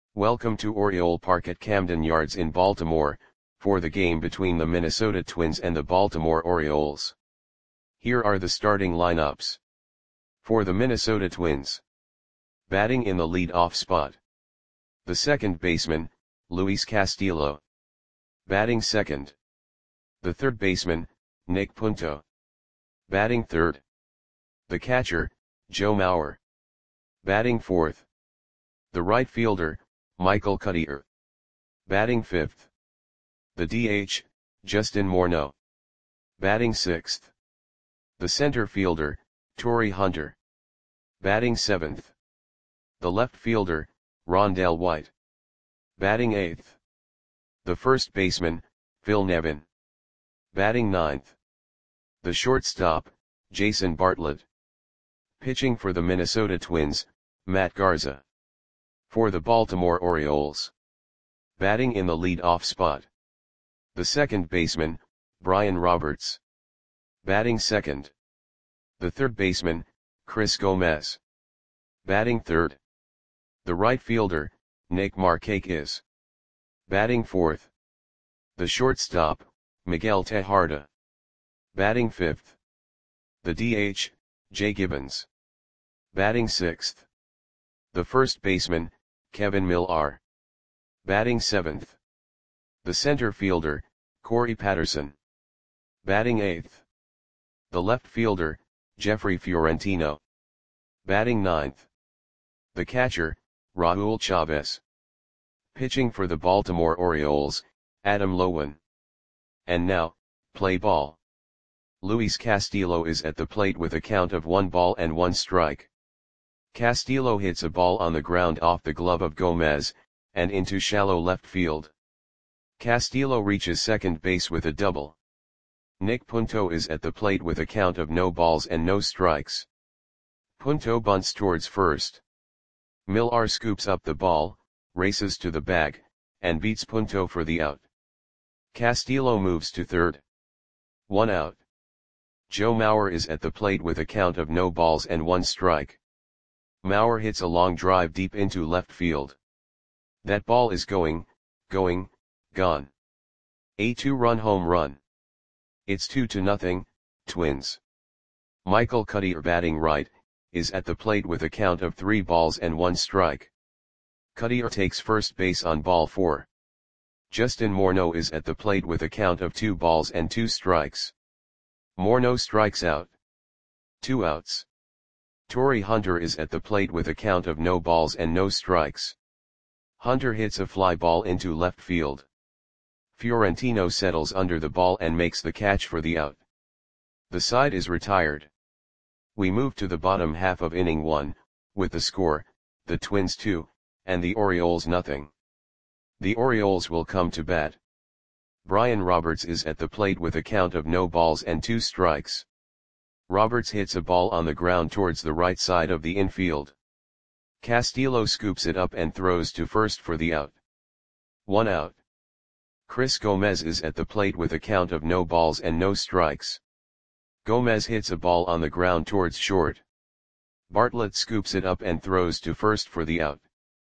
Welcome to Oriole Park at Camden Yards in Baltimore, for the game between the Minnesota Twins and the Baltimore Orioles. Here are the starting lineups. For the Minnesota Twins. Batting in the lead-off spot. The second baseman, Luis Castillo. Batting second. The third baseman, Nick Punto. Batting third. The catcher, Joe Mauer. Batting fourth. The right fielder, Michael Cuddyer. Batting fifth. The DH, Justin Morneau. Batting sixth. The center fielder, Torii Hunter. Batting seventh. The left fielder, Rondell White. Batting eighth. The first baseman, Phil Nevin. Batting ninth. The shortstop, Jason Bartlett. Pitching for the Minnesota Twins, Matt Garza. For the Baltimore Orioles. Batting in the lead-off spot. The second baseman, Brian Roberts. Batting second. The third baseman, Chris Gomez. Batting third. The right fielder, Nick Markakis. Batting fourth. The shortstop, Miguel Tejada. Batting fifth. The DH, Jay Gibbons. Batting sixth. The first baseman, Kevin Millar. Batting seventh. The center fielder, Corey Patterson. Batting eighth. The left fielder, Jeffrey Fiorentino. Batting ninth. The catcher, Raul Chavez. Pitching for the Baltimore Orioles, Adam Loewen. And now, play ball. Luis Castillo is at the plate with a count of 1-1 Castillo hits a ball on the ground off the glove of Gomez, and into shallow left field. Castillo reaches second base with a double. Nick Punto is at the plate with a count of no balls and no strikes. Punto bunts towards first. Millar scoops up the ball, races to the bag, and beats Punto for the out. Castillo moves to third. 1 out. Joe Mauer is at the plate with a count of no balls and 1 strike. Mauer hits a long drive deep into left field. That ball is gone. A 2-run home run. It's 2-0, Twins. Michael Cuddyer, batting right, is at the plate with a count of 3 balls and 1 strike. Cuddyer takes first base on ball 4. Justin Morneau is at the plate with a count of 2 balls and 2 strikes. Morneau strikes out. 2 outs. Torii Hunter is at the plate with a count of no balls and no strikes. Hunter hits a fly ball into left field. Fiorentino settles under the ball and makes the catch for the out. The side is retired. We move to the bottom half of inning 1, with the score, the Twins 2, and the Orioles nothing. The Orioles will come to bat. Brian Roberts is at the plate with a count of no balls and 2 strikes. Roberts hits a ball on the ground towards the right side of the infield. Castillo scoops it up and throws to first for the out. 1 out. Chris Gomez is at the plate with a count of no balls and no strikes. Gomez hits a ball on the ground towards short. Bartlett scoops it up and throws to first for the out.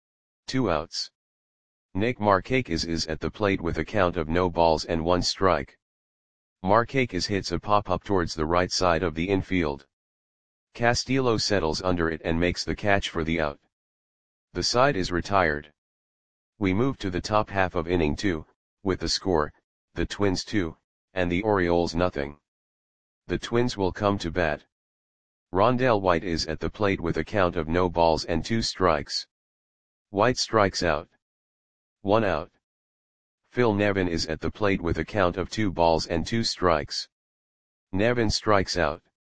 2 outs. Nick Markakis is at the plate with a count of no balls and 1 strike. Markakis hits a pop-up towards the right side of the infield. Castillo settles under it and makes the catch for the out. The side is retired. We move to the top half of inning 2, with the score, the Twins 2, and the Orioles nothing. The Twins will come to bat. Rondell White is at the plate with a count of no balls and 2 strikes. White strikes out. 1 out. Phil Nevin is at the plate with a count of 2 balls and 2 strikes. Nevin strikes out.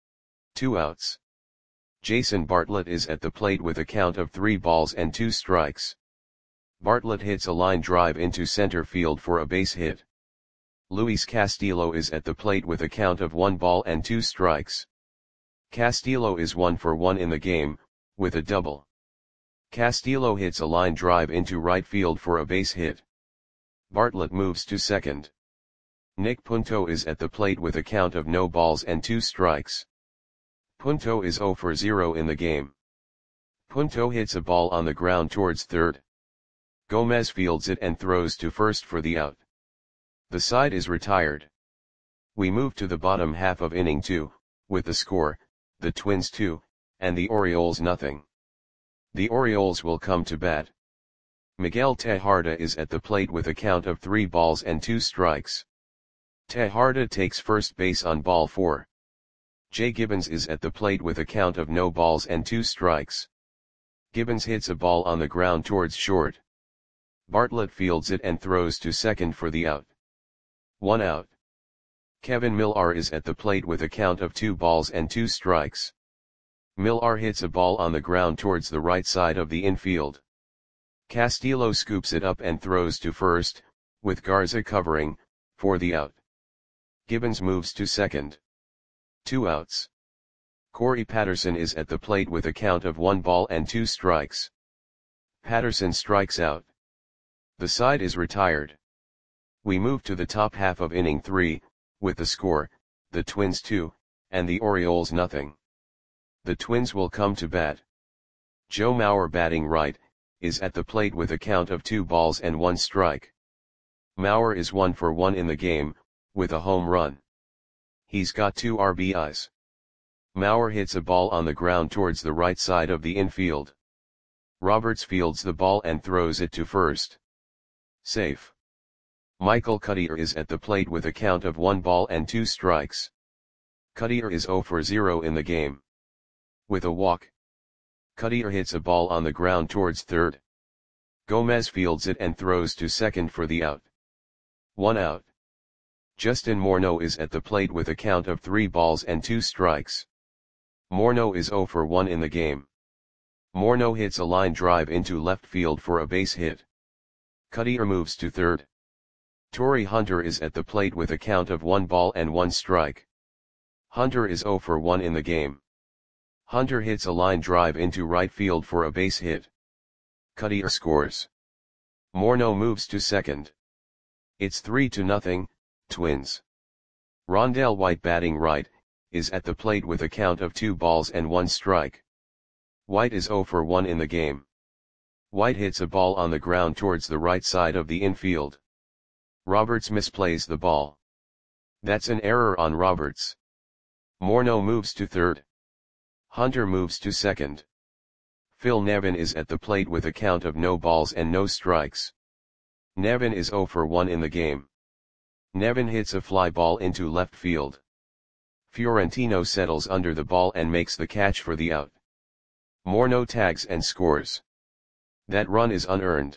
2 outs. Jason Bartlett is at the plate with a count of 3 balls and 2 strikes. Bartlett hits a line drive into center field for a base hit. Luis Castillo is at the plate with a count of 1 ball and 2 strikes. Castillo is 1 for 1 in the game, with a double. Castillo hits a line drive into right field for a base hit. Bartlett moves to second. Nick Punto is at the plate with a count of no balls and 2 strikes. Punto is 0 for 0 in the game. Punto hits a ball on the ground towards third. Gomez fields it and throws to first for the out. The side is retired. We move to the bottom half of inning 2, with the score, the Twins 2, and the Orioles nothing. The Orioles will come to bat. Miguel Tejada is at the plate with a count of 3 balls and 2 strikes. Tejada takes first base on ball 4. Jay Gibbons is at the plate with a count of no balls and 2 strikes. Gibbons hits a ball on the ground towards short. Bartlett fields it and throws to second for the out. 1 out. Kevin Millar is at the plate with a count of 2 balls and 2 strikes. Millar hits a ball on the ground towards the right side of the infield. Castillo scoops it up and throws to first, with Garza covering, for the out. Gibbons moves to second. 2 outs. Corey Patterson is at the plate with a count of 1 ball and 2 strikes. Patterson strikes out. The side is retired. We move to the top half of inning 3, with the score, the Twins 2, and the Orioles nothing. The Twins will come to bat. Joe Mauer batting right, is at the plate with a count of 2 balls and 1 strike. Mauer is 1 for 1 in the game, with a home run. He's got 2 RBIs. Mauer hits a ball on the ground towards the right side of the infield. Roberts fields the ball and throws it to first. Safe. Michael Cuddyer is at the plate with a count of 1 ball and 2 strikes. Cuddyer is 0 for 0 in the game. With a walk, Cuddyer hits a ball on the ground towards third. Gomez fields it and throws to second for the out. 1 out. Justin Morneau is at the plate with a count of 3 balls and 2 strikes. Morneau is 0 for 1 in the game. Morneau hits a line drive into left field for a base hit. Cuddyer moves to third. Torrey Hunter is at the plate with a count of 1 ball and 1 strike. Hunter is 0 for 1 in the game. Hunter hits a line drive into right field for a base hit. Cuddyer scores. Morneau moves to second. It's 3-0, Twins. Rondell White batting right, is at the plate with a count of 2 balls and 1 strike. White is 0 for 1 in the game. White hits a ball on the ground towards the right side of the infield. Roberts misplays the ball. That's an error on Roberts. Morneau moves to third. Hunter moves to second. Phil Nevin is at the plate with a count of no balls and no strikes. Nevin is 0 for 1 in the game. Nevin hits a fly ball into left field. Fiorentino settles under the ball and makes the catch for the out. Morneau tags and scores. That run is unearned.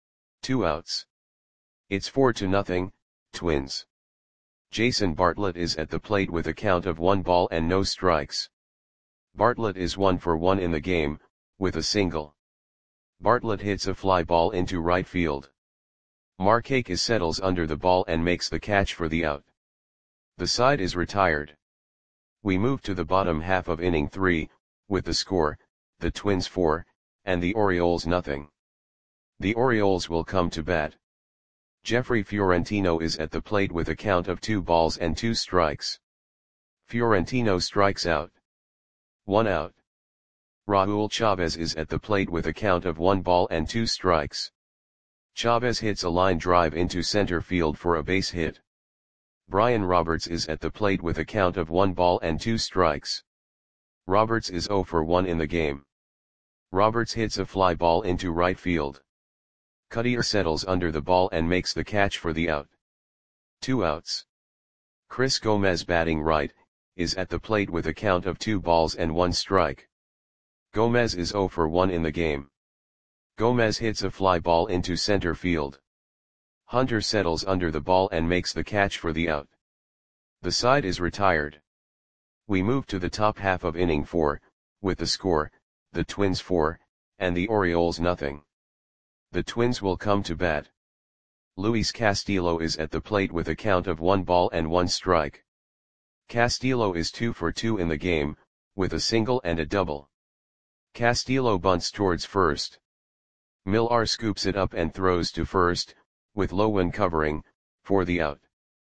2 outs. It's 4-0, Twins. Jason Bartlett is at the plate with a count of 1 ball and no strikes. Bartlett is 1 for 1 in the game, with a single. Bartlett hits a fly ball into right field. Markakis settles under the ball and makes the catch for the out. The side is retired. We move to the bottom half of inning 3, with the score, the Twins 4, and the Orioles nothing. The Orioles will come to bat. Jeffrey Fiorentino is at the plate with a count of 2 balls and 2 strikes. Fiorentino strikes out. 1 out. Raul Chavez is at the plate with a count of 1 ball and 2 strikes. Chavez hits a line drive into center field for a base hit. Brian Roberts is at the plate with a count of 1 ball and 2 strikes. Roberts is 0 for 1 in the game. Roberts hits a fly ball into right field. Cuddyer settles under the ball and makes the catch for the out. 2 outs. Chris Gomez batting right, is at the plate with a count of 2 balls and 1 strike. Gomez is 0 for 1 in the game. Gomez hits a fly ball into center field. Hunter settles under the ball and makes the catch for the out. The side is retired. We move to the top half of inning 4, with the score, the Twins 4, and the Orioles nothing. The Twins will come to bat. Luis Castillo is at the plate with a count of 1 ball and 1 strike. Castillo is 2 for 2 in the game, with a single and a double. Castillo bunts towards first. Millar scoops it up and throws to first, with Lowen covering, for the out.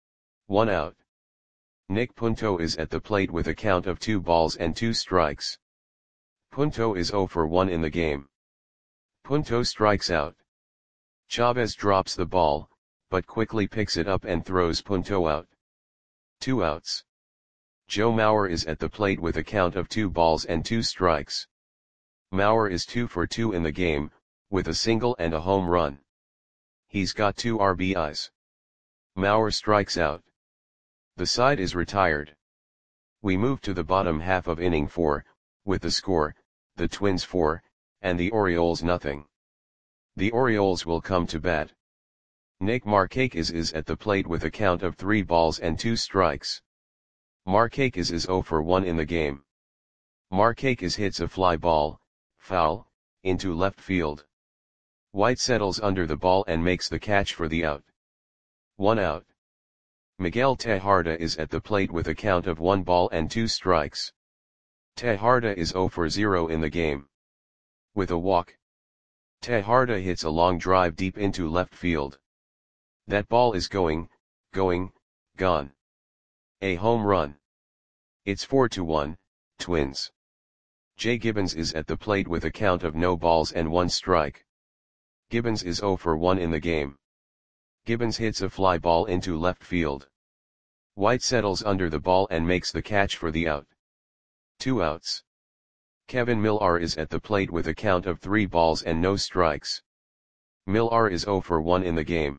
1 out. Nick Punto is at the plate with a count of 2 balls and 2 strikes. Punto is 0 for 1 in the game. Punto strikes out. Chavez drops the ball, but quickly picks it up and throws Punto out. 2 outs. Joe Mauer is at the plate with a count of 2 balls and 2 strikes. Mauer is 2 for 2 in the game, with a single and a home run. He's got 2 RBIs. Mauer strikes out. The side is retired. We move to the bottom half of inning 4, with the score, the Twins 4, and the Orioles nothing. The Orioles will come to bat. Nick Markakis is at the plate with a count of 3 balls and 2 strikes. Markakis is 0 for 1 in the game. Markakis hits a fly ball, foul, into left field. White settles under the ball and makes the catch for the out. 1 out. Miguel Tejada is at the plate with a count of 1 ball and 2 strikes. Tejada is 0 for 0 in the game. With a walk, Tejada hits a long drive deep into left field. That ball is going, gone. A home run. It's 4-1, Twins. Jay Gibbons is at the plate with a count of no balls and 1 strike. Gibbons is 0 for 1 in the game. Gibbons hits a fly ball into left field. White settles under the ball and makes the catch for the out. 2 outs. Kevin Millar is at the plate with a count of 3 balls and no strikes. Millar is 0 for 1 in the game.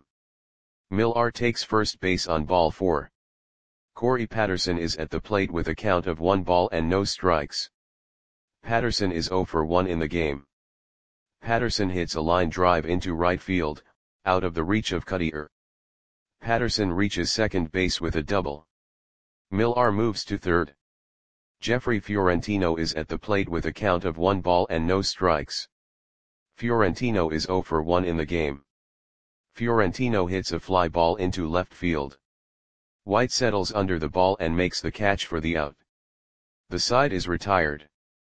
Millar takes first base on ball 4. Corey Patterson is at the plate with a count of 1 ball and no strikes. Patterson is 0 for 1 in the game. Patterson hits a line drive into right field, out of the reach of Cutter. Patterson reaches second base with a double. Millar moves to third. Jeffrey Fiorentino is at the plate with a count of 1 ball and no strikes. Fiorentino is 0 for 1 in the game. Fiorentino hits a fly ball into left field. White settles under the ball and makes the catch for the out. The side is retired.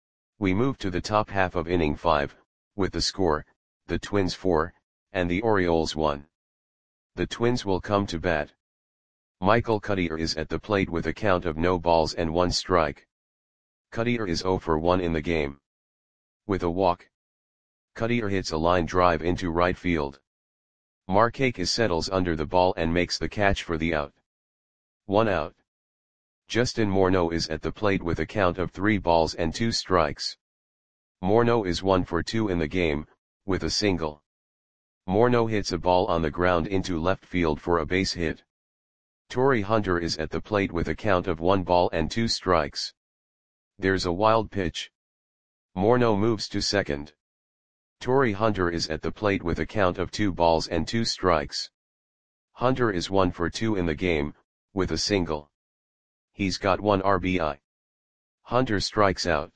We move to the top half of inning 5, with the score, the Twins 4, and the Orioles 1. The Twins will come to bat. Michael Cutter is at the plate with a count of no balls and 1 strike. Cutter is 0 for 1 in the game. With a walk, Cutter hits a line drive into right field. Markakis settles under the ball and makes the catch for the out. 1 out. Justin Morneau is at the plate with a count of 3 balls and 2 strikes. Morneau is 1 for 2 in the game, with a single. Morneau hits a ball on the ground into left field for a base hit. Torii Hunter is at the plate with a count of 1 ball and 2 strikes. There's a wild pitch. Morneau moves to second. Torii Hunter is at the plate with a count of 2 balls and 2 strikes. Hunter is 1 for 2 in the game, with a single. He's got 1 RBI. Hunter strikes out.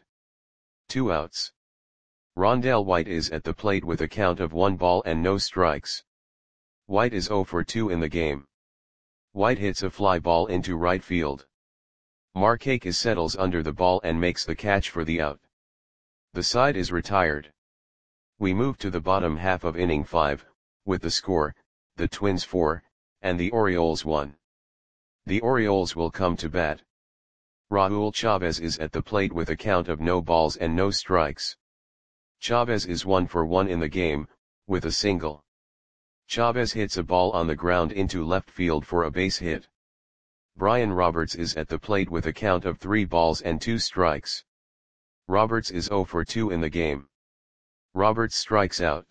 2 outs. Rondell White is at the plate with a count of 1 ball and no strikes. White is 0 for 2 in the game. White hits a fly ball into right field. Markakis settles under the ball and makes the catch for the out. The side is retired. We move to the bottom half of inning 5, with the score, the Twins 4, and the Orioles 1. The Orioles will come to bat. Raul Chavez is at the plate with a count of no balls and no strikes. Chavez is 1 for 1 in the game, with a single. Chavez hits a ball on the ground into left field for a base hit. Brian Roberts is at the plate with a count of 3 balls and 2 strikes. Roberts is 0 for 2 in the game. Roberts strikes out.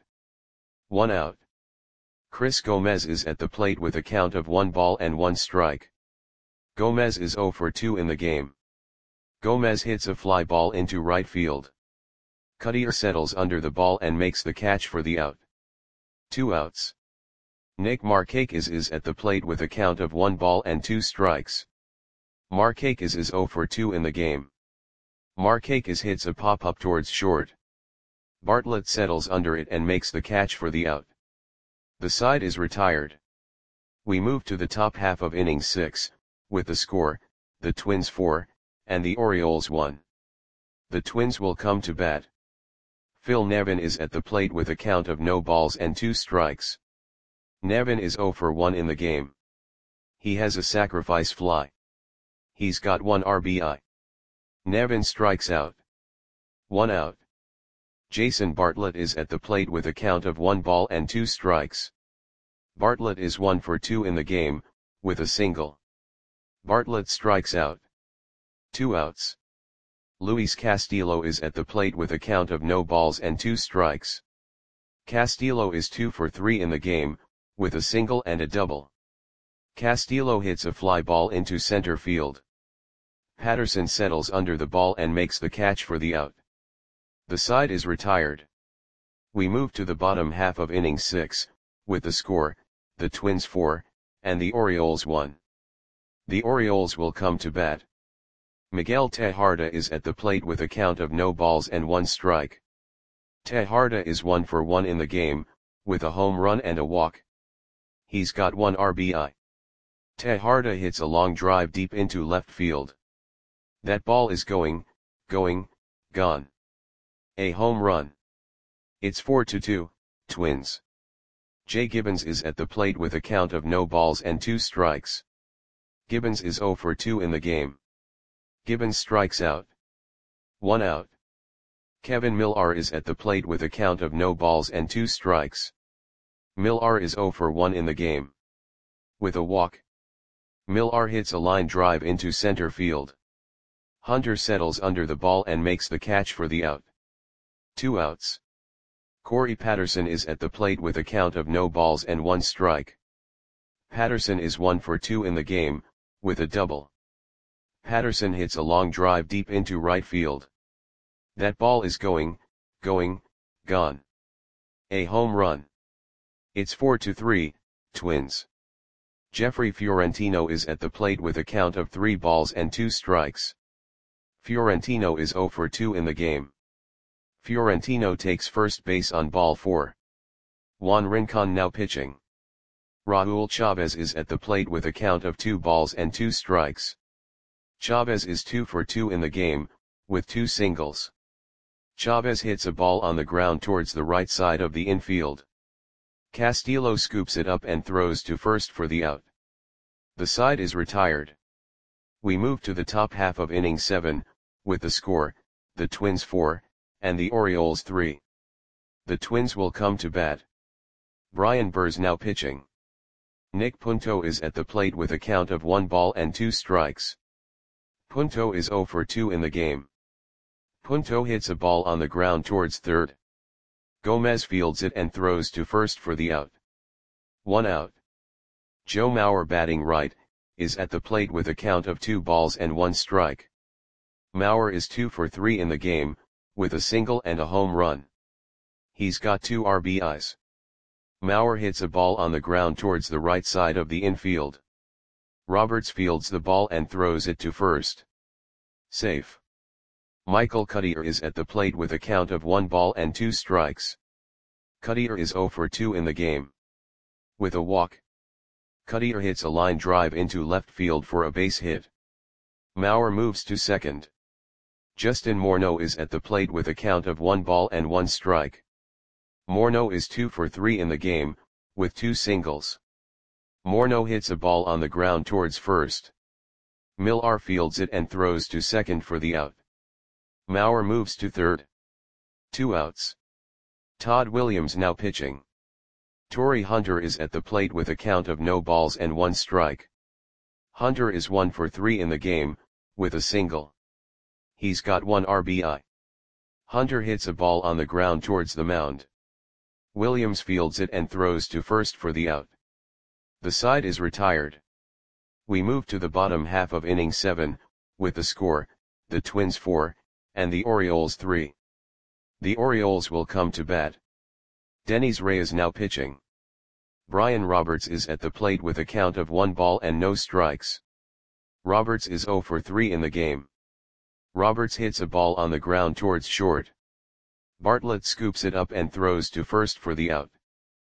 1 out. Chris Gomez is at the plate with a count of 1 ball and 1 strike. Gomez is 0 for 2 in the game. Gomez hits a fly ball into right field. Cutter settles under the ball and makes the catch for the out. 2 outs. Nick Markakis is at the plate with a count of 1 ball and 2 strikes. Markakis is 0 for 2 in the game. Markakis hits a pop-up towards short. Bartlett settles under it and makes the catch for the out. The side is retired. We move to the top half of inning 6, with the score, the Twins 4, and the Orioles 1. The Twins will come to bat. Phil Nevin is at the plate with a count of no balls and 2 strikes. Nevin is 0 for 1 in the game. He has a sacrifice fly. He's got 1 RBI. Nevin strikes out. 1 out. Jason Bartlett is at the plate with a count of 1 ball and 2 strikes. Bartlett is 1 for 2 in the game, with a single. Bartlett strikes out. 2 outs. Luis Castillo is at the plate with a count of no balls and 2 strikes. Castillo is 2 for 3 in the game, with a single and a double. Castillo hits a fly ball into center field. Patterson settles under the ball and makes the catch for the out. The side is retired. We move to the bottom half of inning 6, with the score, the Twins 4, and the Orioles 1. The Orioles will come to bat. Miguel Tejada is at the plate with a count of no balls and 1 strike. Tejada is 1 for 1 in the game, with a home run and a walk. He's got 1 RBI. Tejada hits a long drive deep into left field. That ball is going, gone. A home run. It's 4-2, Twins. Jay Gibbons is at the plate with a count of no balls and 2 strikes. Gibbons is 0 for 2 in the game. Gibbons strikes out. 1 out. Kevin Millar is at the plate with a count of no balls and 2 strikes. Millar is 0 for 1 in the game. With a walk. Millar hits a line drive into center field. Hunter settles under the ball and makes the catch for the out. 2 outs. Corey Patterson is at the plate with a count of no balls and 1 strike. Patterson is 1 for 2 in the game, with a double. Patterson hits a long drive deep into right field. That ball is going, gone. A home run. It's 4-3, Twins. Jeffrey Fiorentino is at the plate with a count of 3 balls and 2 strikes. Fiorentino is 0 for 2 in the game. Fiorentino takes first base on ball 4. Juan Rincon now pitching. Raul Chavez is at the plate with a count of 2 balls and 2 strikes. Chavez is 2 for 2 in the game, with 2 singles. Chavez hits a ball on the ground towards the right side of the infield. Castillo scoops it up and throws to first for the out. The side is retired. We move to the top half of inning 7, with the score, the Twins 4, and the Orioles 3. The Twins will come to bat. Brian Burrs now pitching. Nick Punto is at the plate with a count of 1 ball and 2 strikes. Punto is 0 for 2 in the game. Punto hits a ball on the ground towards third. Gomez fields it and throws to first for the out. 1 out. Joe Mauer batting right, is at the plate with a count of 2 balls and 1 strike. Mauer is 2 for 3 in the game, with a single and a home run. He's got 2 RBIs. Mauer hits a ball on the ground towards the right side of the infield. Roberts fields the ball and throws it to first. Safe. Michael Cuddyer is at the plate with a count of 1 ball and 2 strikes. Cuddyer is 0 for 2 in the game. With a walk. Cuddyer hits a line drive into left field for a base hit. Mauer moves to second. Justin Morneau is at the plate with a count of 1 ball and 1 strike. Morneau is 2 for 3 in the game, with 2 singles. Morneau hits a ball on the ground towards first. Millar fields it and throws to second for the out. Mauer moves to third. 2 outs. Todd Williams now pitching. Torii Hunter is at the plate with a count of no balls and 1 strike. Hunter is 1 for 3 in the game, with a single. He's got 1 RBI. Hunter hits a ball on the ground towards the mound. Williams fields it and throws to first for the out. The side is retired. We move to the bottom half of inning 7, with the score, the Twins 4, and the Orioles 3. The Orioles will come to bat. Dennis Reyes now pitching. Brian Roberts is at the plate with a count of 1 ball and no strikes. Roberts is 0 for 3 in the game. Roberts hits a ball on the ground towards short. Bartlett scoops it up and throws to first for the out.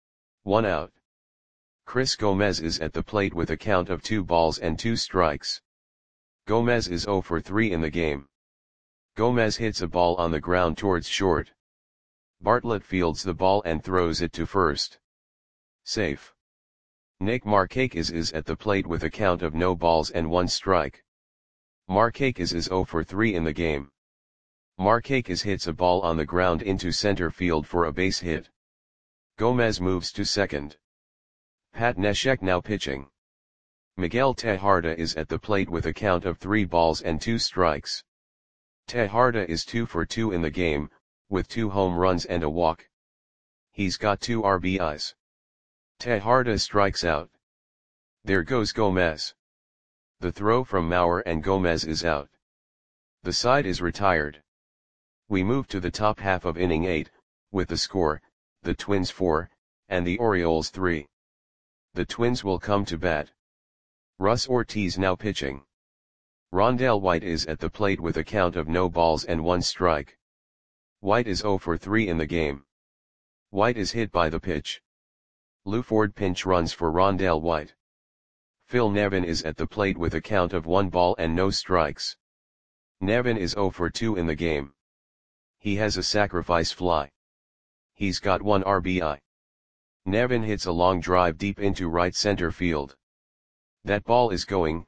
1 out. Chris Gomez is at the plate with a count of 2 balls and 2 strikes. Gomez is 0 for 3 in the game. Gomez hits a ball on the ground towards short. Bartlett fields the ball and throws it to first. Safe. Nick Markakis is at the plate with a count of no balls and 1 strike. Markakis is 0 for 3 in the game. Markakis hits a ball on the ground into center field for a base hit. Gomez moves to second. Pat Neshek now pitching. Miguel Tejada is at the plate with a count of 3 balls and 2 strikes. Tejada is 2 for 2 in the game, with 2 home runs and a walk. He's got 2 RBIs. Tejada strikes out. There goes Gomez. The throw from Mauer and Gomez is out. The side is retired. We move to the top half of inning 8, with the score, the Twins 4, and the Orioles 3. The Twins will come to bat. Russ Ortiz now pitching. Rondell White is at the plate with a count of no balls and 1 strike. White is 0 for 3 in the game. White is hit by the pitch. Lou Ford pinch runs for Rondell White. Phil Nevin is at the plate with a count of 1 ball and no strikes. Nevin is 0 for 2 in the game. He has a sacrifice fly. He's got 1 RBI. Nevin hits a long drive deep into right center field. That ball is gone.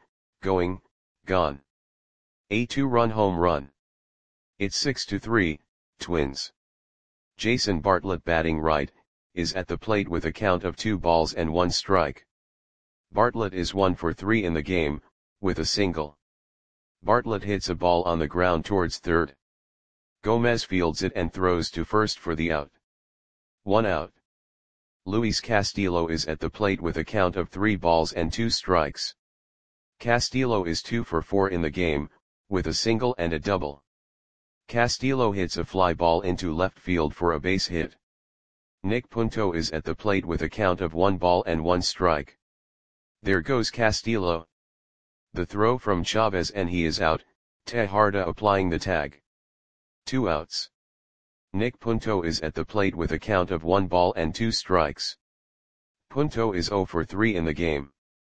A 2-run home run. It's 6-3, Twins. Jason Bartlett batting right, is at the plate with a count of 2 balls and 1 strike. Bartlett is 1 for 3 in the game, with a single. Bartlett hits a ball on the ground towards third. Gomez fields it and throws to first for the out. 1 out. Luis Castillo is at the plate with a count of 3 balls and 2 strikes. Castillo is 2 for 4 in the game, with a single and a double. Castillo hits a fly ball into left field for a base hit. Nick Punto is at the plate with a count of 1 ball and 1 strike. There goes Castillo. The throw from Chavez and he is out, Tejada applying the tag. 2 outs. Nick Punto is at the plate with a count of 1 ball and 2 strikes. Punto is 0 for 3 in the game.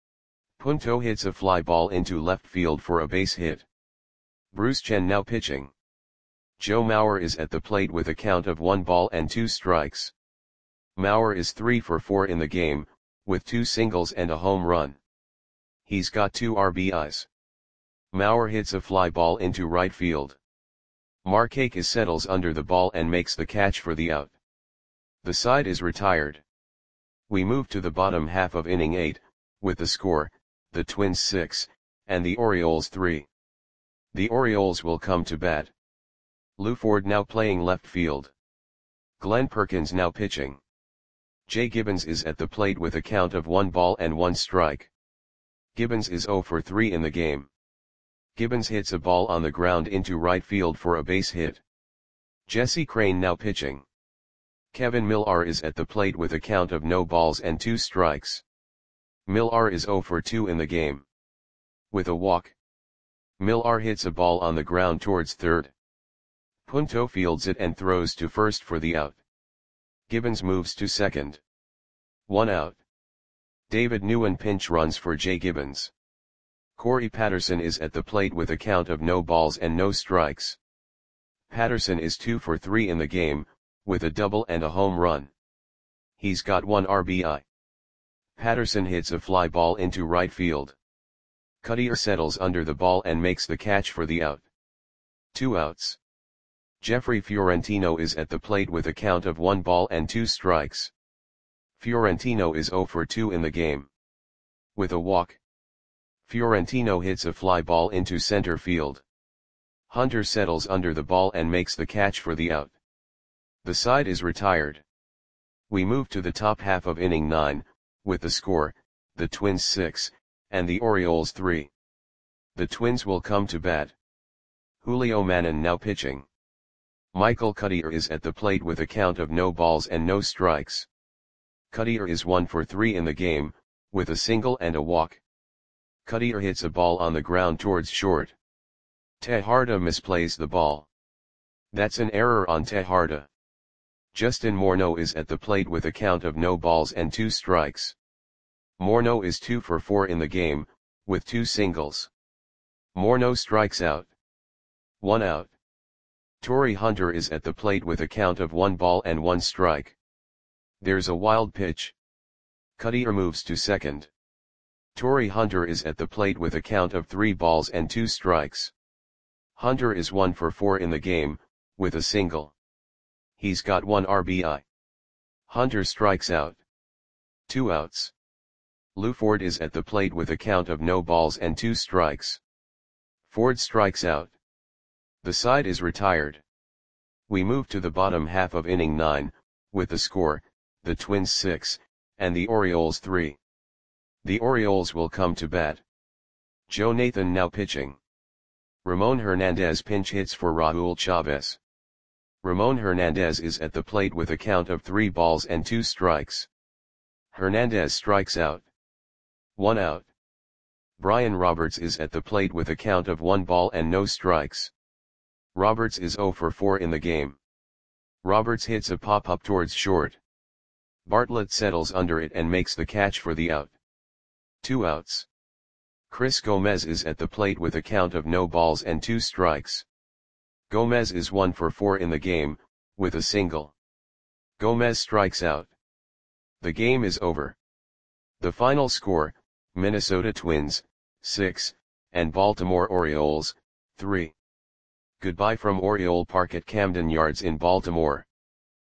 Punto hits a fly ball into left field for a base hit. Bruce Chen now pitching. Joe Mauer is at the plate with a count of 1 ball and 2 strikes. Mauer is 3 for 4 in the game, with 2 singles and a home run. He's got 2 RBIs. Mauer hits a fly ball into right field. Markakis settles under the ball and makes the catch for the out. The side is retired. We move to the bottom half of inning 8, with the score, the Twins 6, and the Orioles 3. The Orioles will come to bat. Lou Ford now playing left field. Glenn Perkins now pitching. Jay Gibbons is at the plate with a count of 1 ball and 1 strike. Gibbons is 0 for 3 in the game. Gibbons hits a ball on the ground into right field for a base hit. Jesse Crane now pitching. Kevin Millar is at the plate with a count of no balls and 2 strikes. Millar is 0 for 2 in the game. With a walk. Millar hits a ball on the ground towards third. Punto fields it and throws to first for the out. Gibbons moves to second. 1 out. David Nguyen pinch runs for Jay Gibbons. Corey Patterson is at the plate with a count of no balls and no strikes. Patterson is 2 for 3 in the game, with a double and a home run. He's got 1 RBI. Patterson hits a fly ball into right field. Cuttier settles under the ball and makes the catch for the out. 2 outs. Jeffrey Fiorentino is at the plate with a count of 1 ball and 2 strikes. Fiorentino is 0 for 2 in the game. With a walk. Fiorentino hits a fly ball into center field. Hunter settles under the ball and makes the catch for the out. The side is retired. We move to the top half of inning 9, with the score, the Twins 6, and the Orioles 3. The Twins will come to bat. Julio Manon now pitching. Michael Cuttier is at the plate with a count of no balls and no strikes. Cuttier is 1 for 3 in the game, with a single and a walk. Cuttier hits a ball on the ground towards short. Tejada misplays the ball. That's an error on Tejada. Justin Morneau is at the plate with a count of no balls and 2 strikes. Morneau is 2 for 4 in the game, with 2 singles. Morneau strikes out. 1 out. Torrey Hunter is at the plate with a count of 1 ball and 1 strike. There's a wild pitch. Cuttier moves to second. Torrey Hunter is at the plate with a count of 3 balls and 2 strikes. Hunter is 1 for 4 in the game, with a single. He's got 1 RBI. Hunter strikes out. 2 outs. Lew Ford is at the plate with a count of no balls and 2 strikes. Ford strikes out. The side is retired. We move to the bottom half of inning 9, with the score, the Twins 6, and the Orioles 3. The Orioles will come to bat. Joe Nathan now pitching. Ramon Hernandez pinch hits for Raul Chavez. Ramon Hernandez is at the plate with a count of 3 balls and 2 strikes. Hernandez strikes out. 1 out. Brian Roberts is at the plate with a count of 1 ball and no strikes. Roberts is 0 for 4 in the game. Roberts hits a pop-up towards short. Bartlett settles under it and makes the catch for the out. 2 outs. Chris Gomez is at the plate with a count of no balls and 2 strikes. Gomez is 1 for 4 in the game, with a single. Gomez strikes out. The game is over. The final score, Minnesota Twins, 6, and Baltimore Orioles, 3. Goodbye from Oriole Park at Camden Yards in Baltimore.